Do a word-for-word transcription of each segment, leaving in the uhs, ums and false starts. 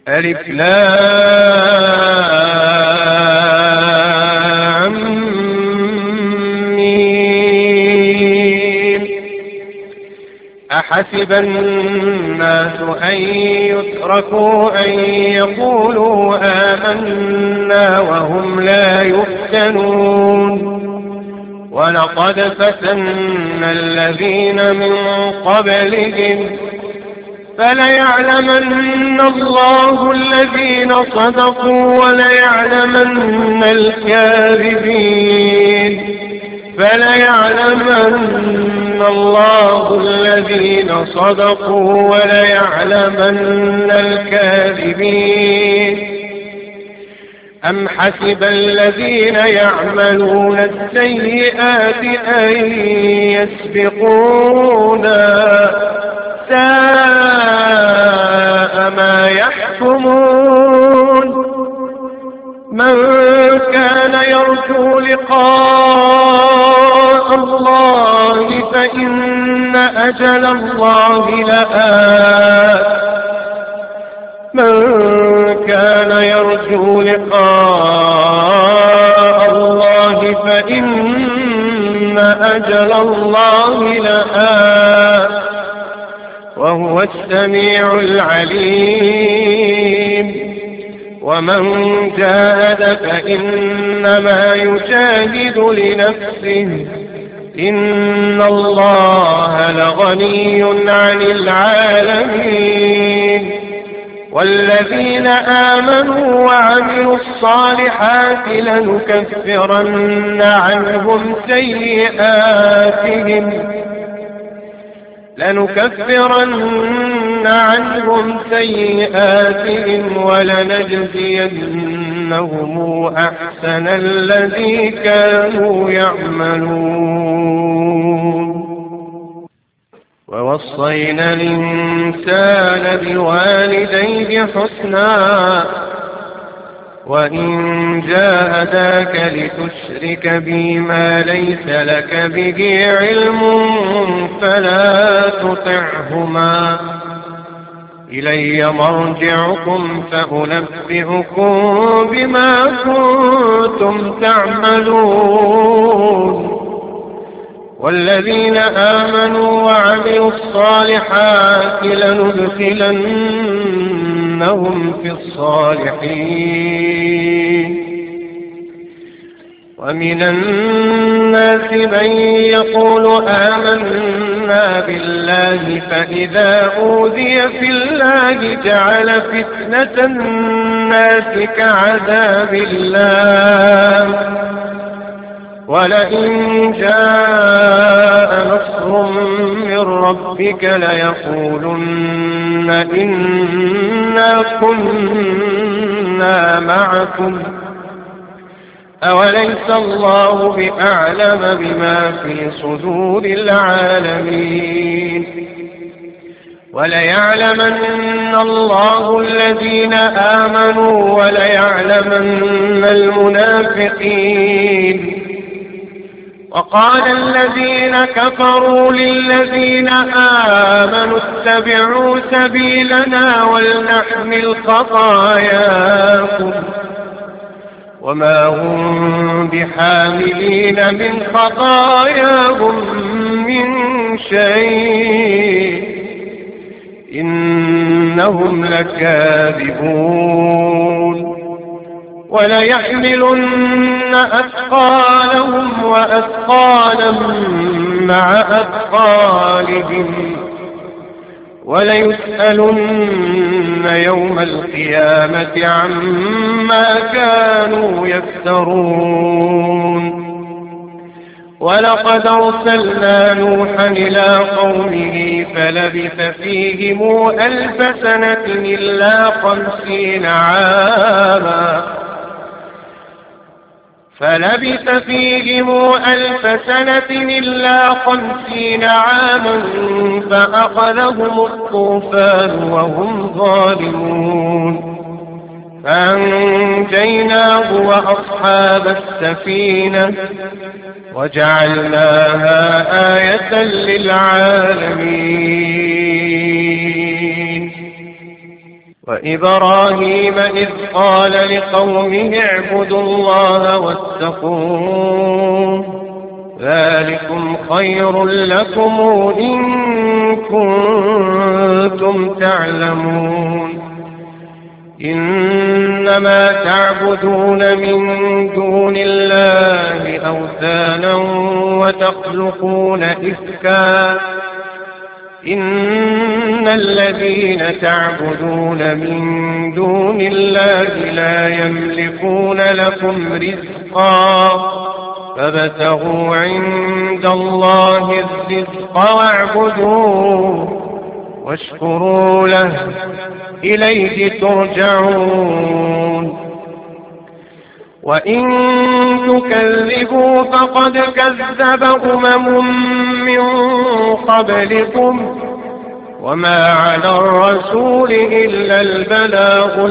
ألف لام ميم. أحسب الناس أن يتركوا أن يقولوا آمنا وهم لا يفتنون. ولقد فتنا الذين من قبلهم فليعلمن الله الذين صدقوا وليعلمن الكاذبين. فليعلمن الله الذين صدقوا وليعلمن الكاذبين. أم حسب الذين يعملون السيئات أن يسبقونا ساء ما يحكمون. من كان يرجو لقاء الله فإن أجل الله لآت. من كان يرجو لقاء الله فإن أجل الله لآت وهو السميع العليم. ومن جاهد فإنما يجاهد لنفسه إن الله لغني عن العالمين. والذين آمنوا وعملوا الصالحات لنكفرن عنهم سيئاتهم لنكفرن عنهم سيئاتهم ولنجزينهم أحسن الذي كانوا يعملون. ووصينا الإنسان بوالديه حسنا وإن جاهداك لتشرك بي ما ليس لك به علم فلا تطعهما إلي مرجعكم فأنبئكم بما كنتم تعملون. والذين آمنوا وعملوا الصالحات لندخلنهم في الصالحين. ومن الناس من يقول آمنا بالله فإذا أوذي في الله جعل فتنة الناس كعذاب الله ولئن جاء نصر من ربك ليقولن إنا كنا معكم أوليس الله بأعلم بما في صدور العالمين. وليعلمن الله الذين آمنوا وليعلمن المنافقين. وقال الذين كفروا للذين آمنوا اتبعوا سبيلنا ولنحمل خطاياكم وما هم بحاملين من خطاياهم من شيء إنهم لكاذبون. وليحملن أثقالهم وأثقالا مع أثقالهم وليسألن يوم القيامة عما كانوا يفترون. ولقد أرسلنا نوحا إلى قومه فلبث فيهم ألف سنة إلا خمسين عاما فلبث فيهم ألف سنة إلا خمسين عاما فأخذهم الطوفان وهم ظالمون فأنجيناه وأصحاب السفينة وجعلناها آية للعالمين. وإبراهيم إذ قال لقومه اعبدوا الله واتقوه ذلكم خير لكم إن كنتم تعلمون إنما تعبدون من دون الله أوثانا وتخلقون إفكا إن الذين تعبدون من دون الله لا يملكون لكم رزقا فابتغوا عند الله الرزق واعبدوه واشكروا له إليه ترجعون وإن تكذبوا فقد كذب أمم من قبلكم وما على الرسول إلا البلاغ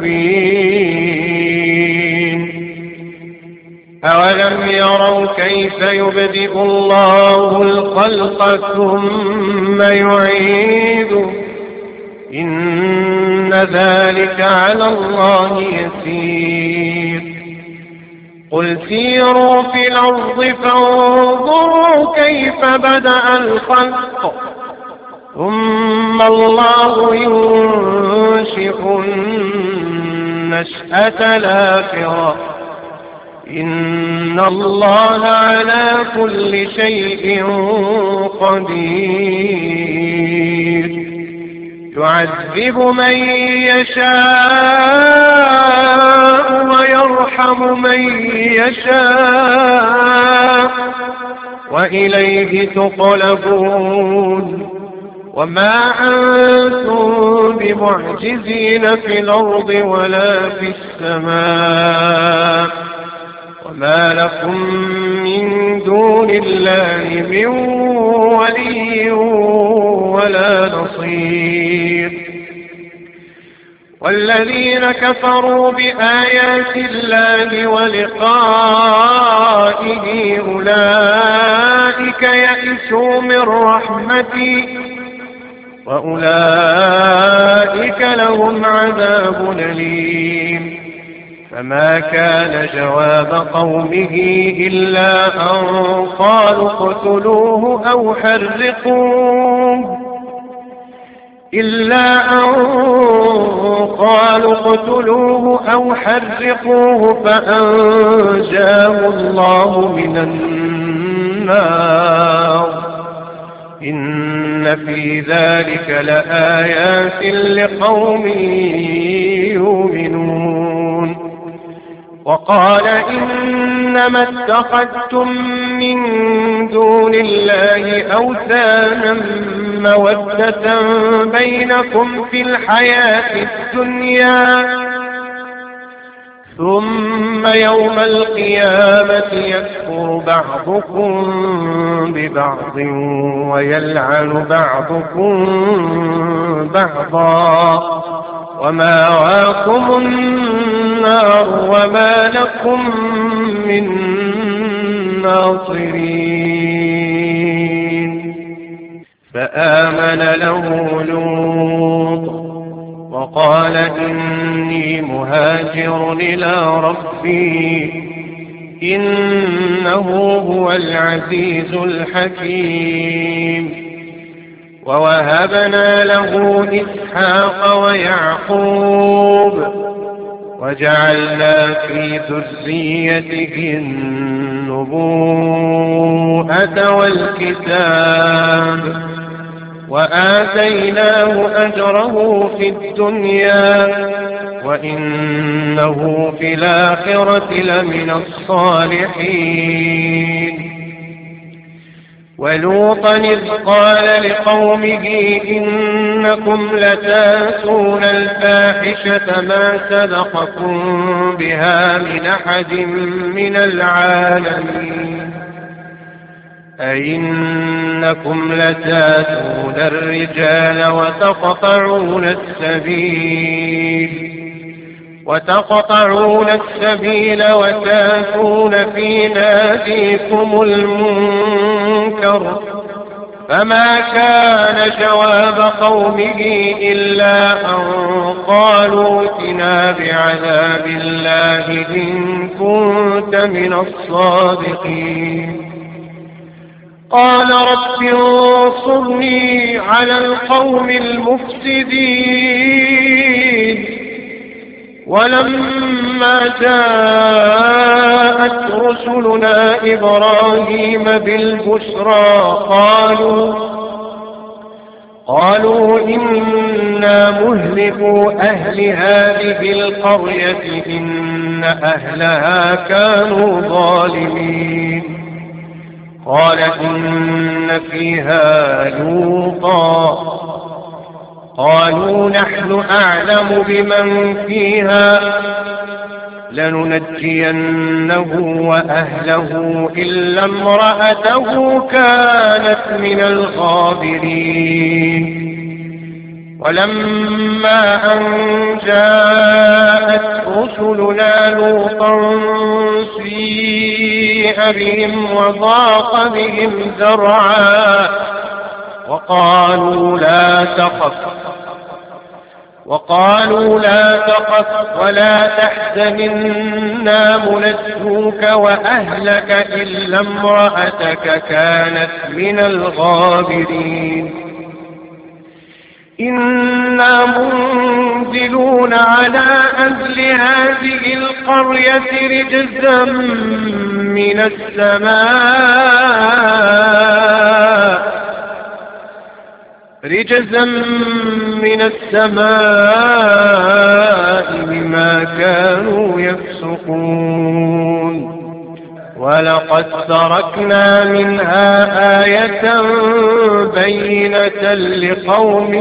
المبين أولم يروا كيف يبدئ الله الخلق ثم يعيده إن ذلك على الله يسير قل سيروا في الأرض فانظروا كيف بدأ الخلق ثم الله ينشئ النشأة الآخرة إن الله على كل شيء قدير يعذب من يشاء ويرحم من يشاء وإليه تقلبون وما أنتم بمعجزين في الأرض ولا في السماء وما لكم من دون الله من ولي ولا نصير والذين كفروا بآيات الله ولقائه أولئك يئسوا من رحمتي وأولئك لهم عذاب أليم فما كان جواب قومه إلا أن قالوا اقتلوه أو حرقوه إلا أن قالوا اقتلوه أو حرقوه فأنجاه الله من النار إن في ذلك لآيات لقوم يؤمنون وقال إنما اتخذتم من دون الله أوثانا مودة بينكم في الحياة الدنيا ثم يوم القيامة يكفر بعضكم ببعض ويلعن بعضكم بعضا ومأواكم النار وما لكم من ناصرين فآمن له لوط وقال إني مهاجر إلى ربي إنه هو العزيز الحكيم ووهبنا له إسحاق ويعقوب وجعلنا في ذريته النبوءة والكتاب وآتيناه أجره في الدنيا وإنه في الآخرة لمن الصالحين ولوطا إذ قال لقومه إنكم لتأتون الفاحشة ما سبقكم بها من أحد من العالمين أئنكم لتأتون الرجال وتقطعون السبيل وتقطعون السبيل وتأتون في ناديكم المنكر فما كان جواب قومه إلا أن قالوا ائتنا بعذاب الله إن كنت من الصادقين. قال رب انصرني على القوم المفسدين. ولما جاءت رسلنا إبراهيم بالبشرى قالوا قالوا إنا مهلكو أهل هذه القرية إن أهلها كانوا ظالمين. قال إن فيها لوطا. قالوا نحن أعلم بمن فيها لننجينه وأهله إلا امرأته كانت من الغابرين. ولما أن جاءت رسلنا لوطا سيء بهم وضاق بهم ذرعا وقالوا لا تخف وقالوا لا تخف ولا تحزن إنا منجوك وأهلك إلا امرأتك كانت من الغابرين. إنا منزلون على أهل هذه القرية رجزا من السماء رجزا من السماء بما كانوا يفسقون. ولقد تركنا منها آية بينة لقوم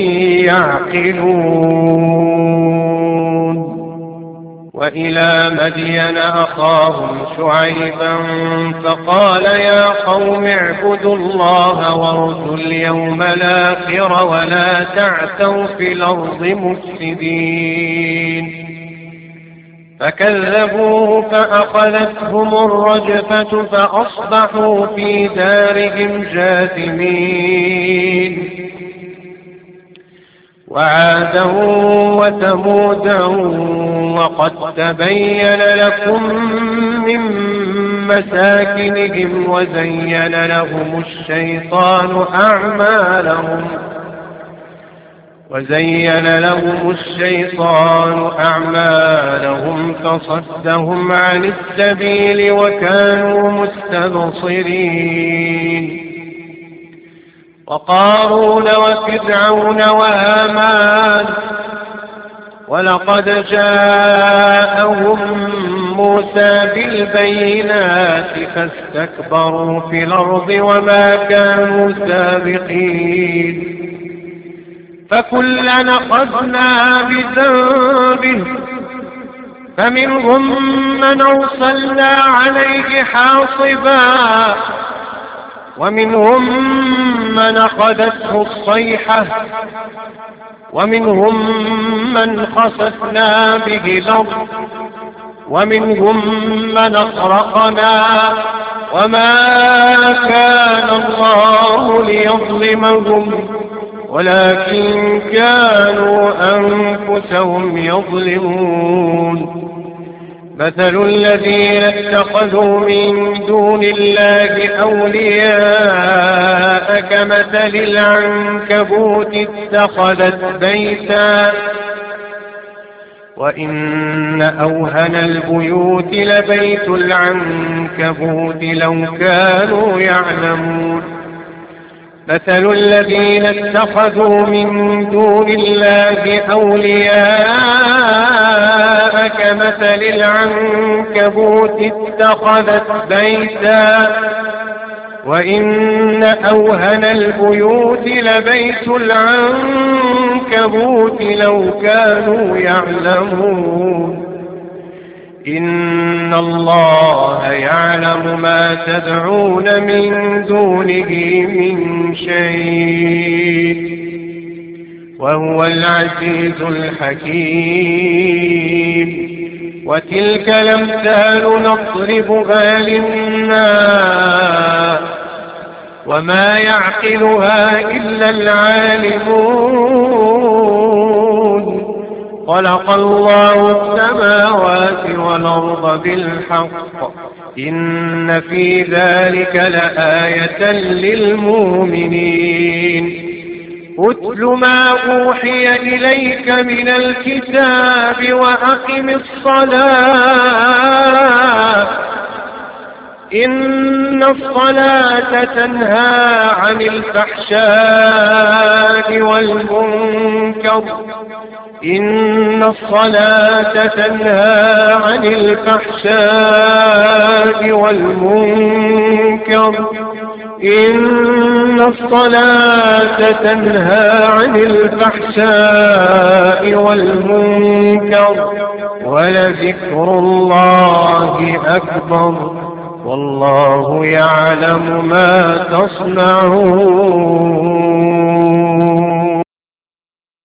يعقلون. وإلى مدين أخاهم شعيبا فقال يا قوم اعبدوا الله وارجوا اليوم الآخر ولا تعثوا في الأرض مفسدين. فكذبوه فأخذتهم الرجفة فأصبحوا في دارهم جاثمين. وعادا وثمودا وقد تبين لكم من مساكنهم وزين لهم الشيطان أعمالهم وزين لهم الشيطان أعمالهم فصدهم عن السبيل وكانوا مستبصرين. وقارون وفرعون وهامان ولقد جاءهم موسى بالبينات فاستكبروا في الأرض وما كانوا سابقين. فكلنا أخذنا بذنبه فمنهم من أرسلنا عليه حاصبا ومنهم من أخذته الصيحة ومنهم من خسفنا به الأرض ومنهم من أغرقنا وما كان الله ليظلمهم ولكن كانوا أنفسهم يظلمون. مثل الذين اتخذوا من دون الله أولياء كمثل العنكبوت اتخذت بيتا وإن أوهن البيوت لبيت العنكبوت لو كانوا يعلمون. مثل الذين اتخذوا من دون الله أولياء كمثل العنكبوت اتخذت بيتا وإن أوهن البيوت لبيت العنكبوت لو كانوا يعلمون. إن الله يعلم ما تدعون من دونه من شيء وهو العزيز الحكيم. وتلك الأمثال نضربها للناس وما يعقلها إلا العالمون. خلق الله السماوات والأرض بالحق إن في ذلك لآية للمؤمنين. أتل ما أوحي إليك من الكتاب وأقم الصلاة إن الصلاة تنهى عن الفحشاء والمنكر إن الصلاة تنهى عن الفحشاء والمنكر إن الصلاة تنهى عن الفحشاء والمنكر ولذكر الله أكبر والله يعلم ما تصنعون.